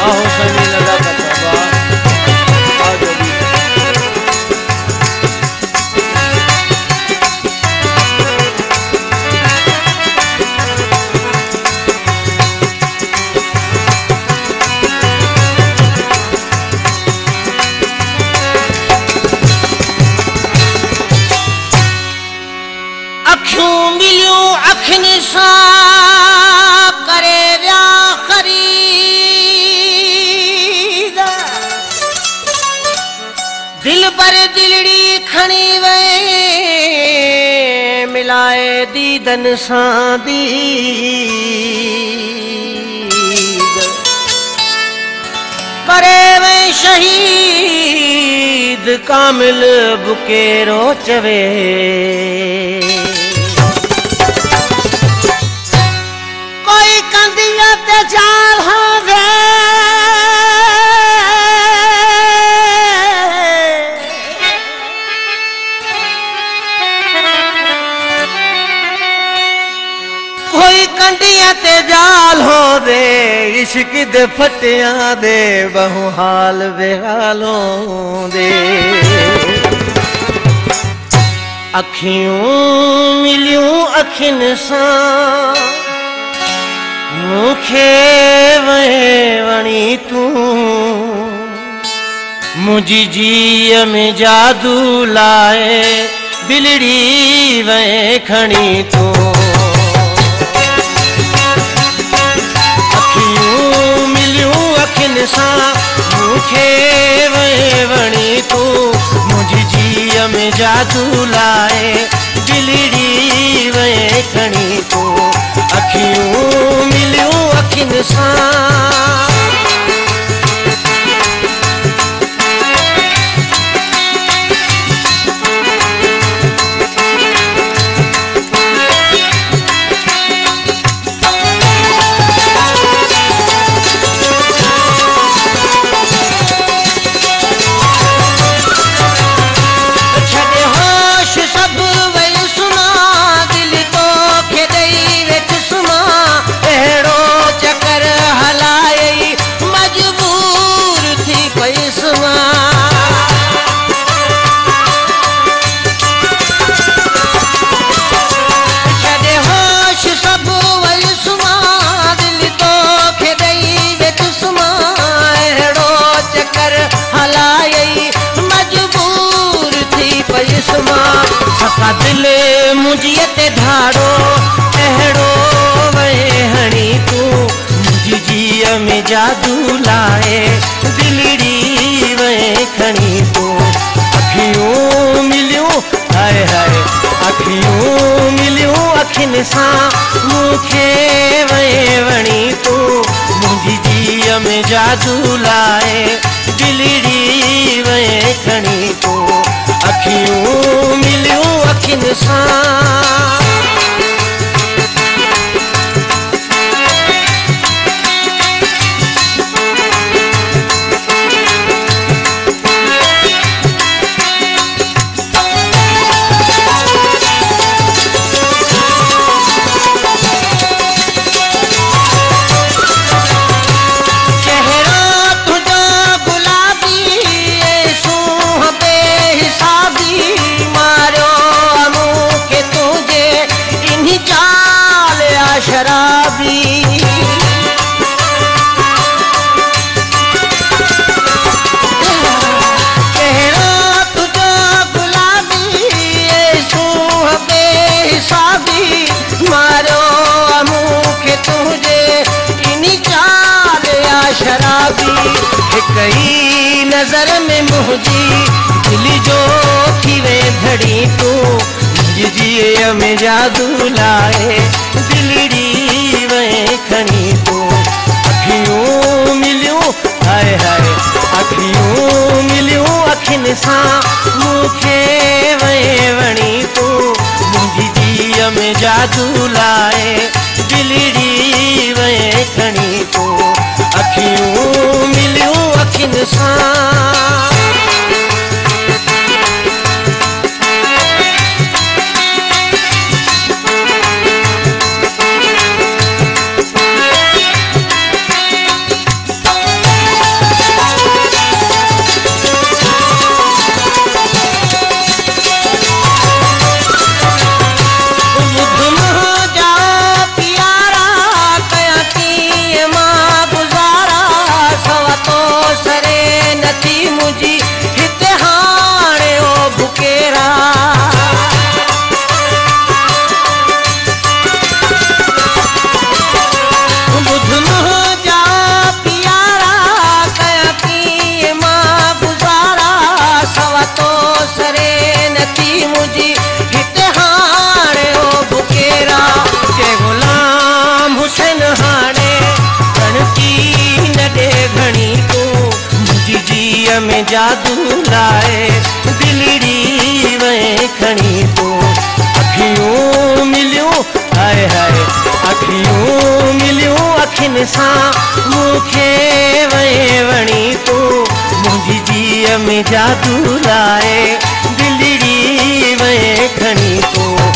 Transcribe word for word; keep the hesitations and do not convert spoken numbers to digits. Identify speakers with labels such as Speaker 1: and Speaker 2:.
Speaker 1: वाह सनी लगा कथा
Speaker 2: करे व्या खरीद दिल पर दिलड़ी खणी वे मिलाए दीदन सां दीद करे वे शहीद कामिल बुकेरो चवे जाल वे कोई कंडिया ते जाल हो दे इश्क दे फटिया दे बहु हाल बेहालों दे अखियों मिलियों अखिन सां मुखे वणी तू मुझी जीअ में जादू लाए बिलड़ी वे खणी तू अखियूं मिलियूं अखिन सां मुखे वणी तू मुझी जीअ में जादू लाए बिलड़ी वे खणी तू अखियूं मिलियूं अखिन सां दिल मुझिए ते धाड़ो अहड़ो वे हणी तू मुझी जीअ में जादू लाए दिलड़ी वे खणी तू अखियूं मिलियूं हाय हाय अखियूं मिलियूं अखिन सां मुखे वे वणी तू मुझी जीअ में जादू लाए दिलड़ी वे खणी तू अखियूं मिलियूं अखिन सां शराबी कहरा तुझो गुलाबी सूह बेहिसाबी मारो मुखे तुझे इनी चाल या शराबी कई नजर में मुझी दिल जो थी वे धड़ी तू जीअ में जादू लाए दिलड़ी वे खणी तू अखियूं मिलियूं हाय हाय अखियूं मिलियूं अखिन सां मुखे वे वणी तू मुझी जीअ में जादू लाए दिलड़ी वे खणी तू अखियूं मिलियूं अखिन सां में जादू लाए दिलड़ी वे खणी तू अखियूं मिलियूं हाय हाय अखियूं मिलियूं अखियुनि सां मूंखे वे वणी तू मुंहिंजी जीअ में जादू लाए दिलड़ी वे खणी तू